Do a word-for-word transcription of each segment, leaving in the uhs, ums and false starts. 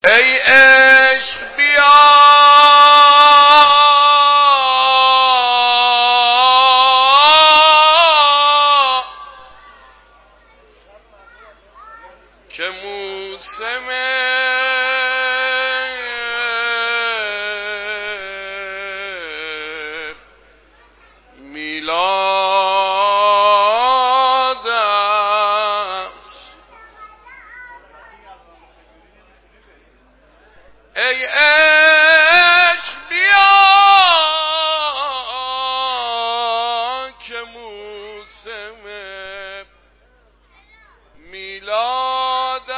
ای عشق بیا که موسم میلاد است. ای عشق بیا که موسم میلاد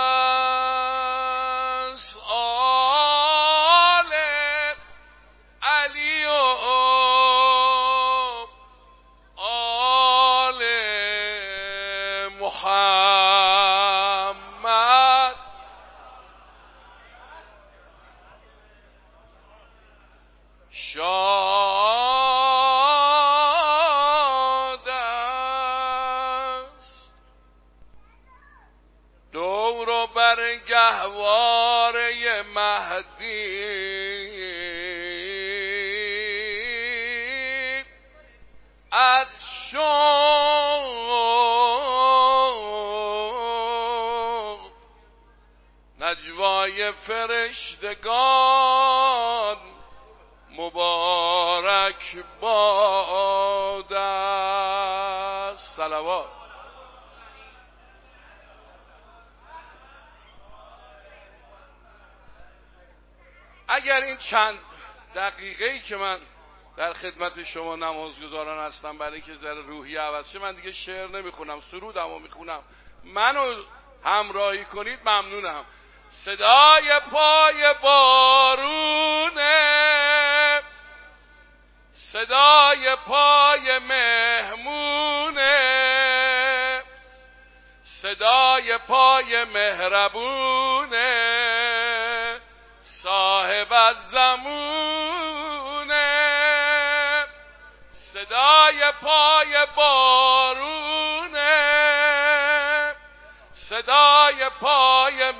است. آل علی و آل محمد شاد است. دور و بر گهواره مهدی از شوق نجوای فرشتگان مبارک باد است. صلوات. اگر این چند دقیقه‌ای که من در خدمت شما نمازگزاران هستم برای که ذره روحیه عوض شه، من دیگه شعر نمیخونم، سرودمو میخونم. منو همراهی کنید ممنونم. صدای پای بارونه، صدای پای مهمونه، صدای پای مهربونه، صاحب الزمونه. صدای پای بارونه، صدای پای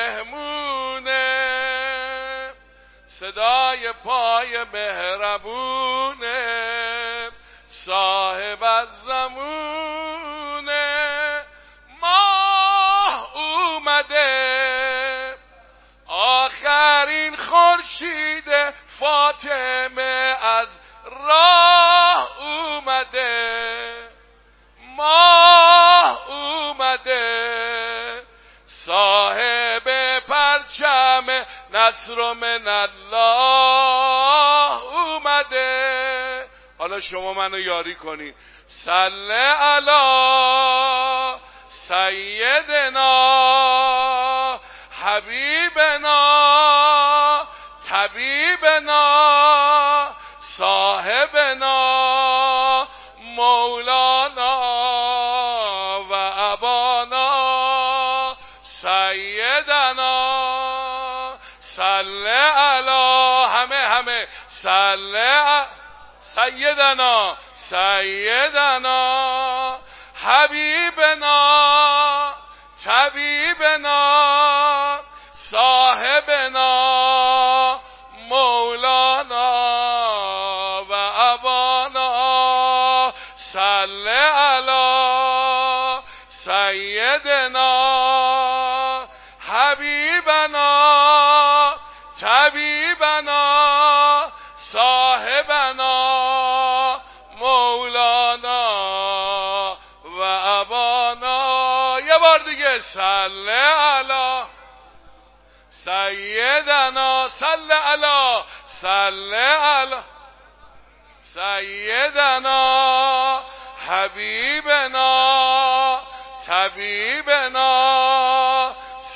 مهمونه، صدای پای مهربونه، صاحب الزمونه. ماه اومده آخرین خورشید فاطمه از راه اومده. ماه اومده صاحب پرچم نصر من الله اومده. حالا شما منو یاری کنید. صلی علی سیدنا حبیبنا طبیبنا صاحبنا مولانا و ابانا سیدنا. صلی علی همه همه صلی سیدنا سیدنا حبیبنا طبیبنا صاحبنا مولانا و ابانا. صلی علی سیدنا حبیبنا طبیبنا صاحبنا مولانا و ابانا. یه بار دیگه صلی علی سیدنا صلی علی صلی علی سیدنا حبیبنا طبیبنا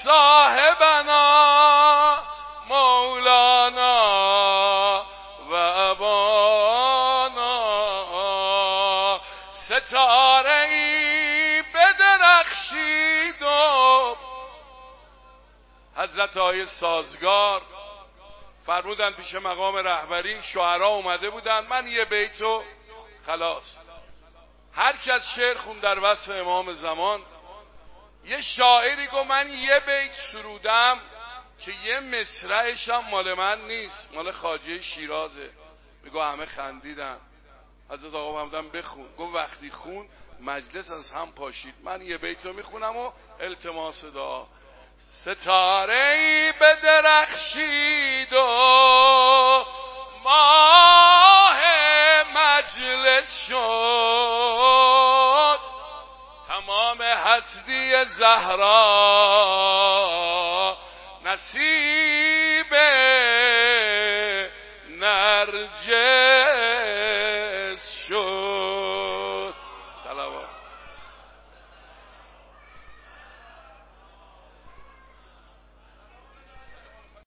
صاحبنا مولانا و ابانا. ستاره ای بدرخشید و حضرت آقای سازگار فرمودن پیش مقام رهبری، شعرا اومده بودن، من یه بیتو خلاص. هر کس شعر خون در وصف امام زمان. یه شاعری گفت من یه بیت سرودم که یه مصرعش هم مال من نیست، مال خواجه شیرازه. میگو همه خندیدن. حضرت آقا محمدم بخون. گفت وقتی خون مجلس از هم پاشید. من یه بیت رو میخونم و التماس دعا. ستاره‌ای بدرخشید و ماه مجلس شد، تمام هستی زهرا نصیب نرجس